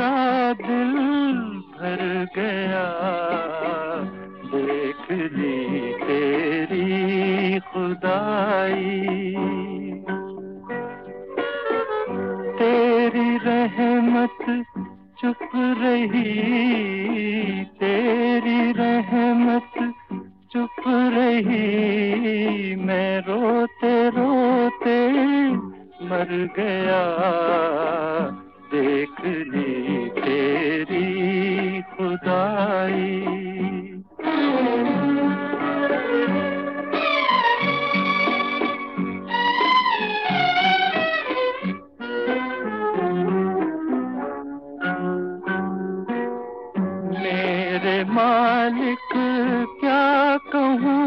दिल भर गया, देख ली तेरी खुदाई। तेरी रहमत चुप रही, तेरी रहमत चुप रही, मैं रोते रोते मर गया, देख ली तेरी खुदाई। मेरे मालिक क्या कहूँ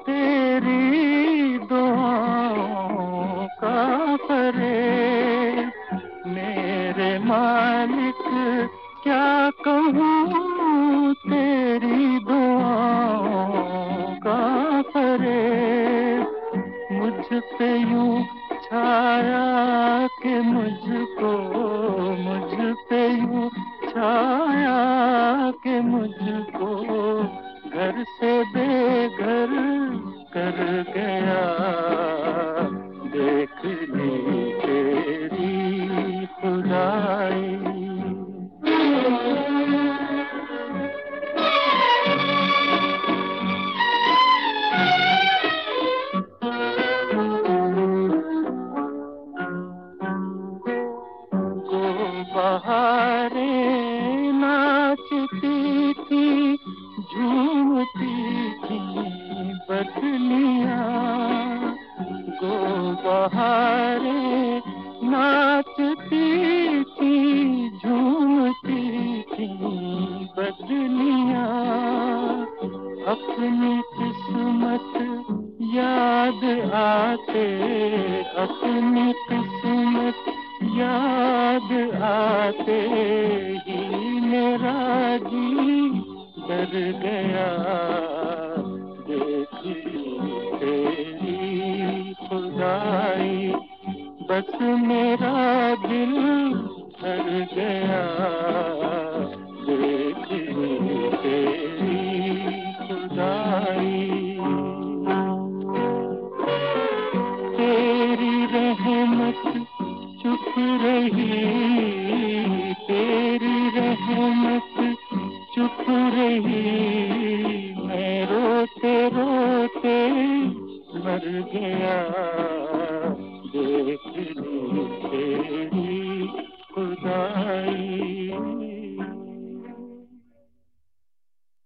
तेरी दुआओं का फरेब, मेरे मालिक क्या कहूँ तेरी दुआओं का फरेब। मुझ पे यूं छाया कि मुझको, मुझ पे यूं छाया कि मुझको घर से बेघर कर गया, देख ली तेरी खुदाई। बहारें नाचती थी, झूमती थी बदलियां, गो बहारें नाचती थी, झूमती थी बदलियां, अपनी किस्मत याद आते, अपनी किस्मत याद आते ही मेरा जी डर गया, देख ली तेरी खुदाई। बस मेरा दिल भर गया, देख ली तेरी खुदाई। तेरी रहमत चुप रही, तेरी रहमत चुप रही, मैं रोते रोते मर गया।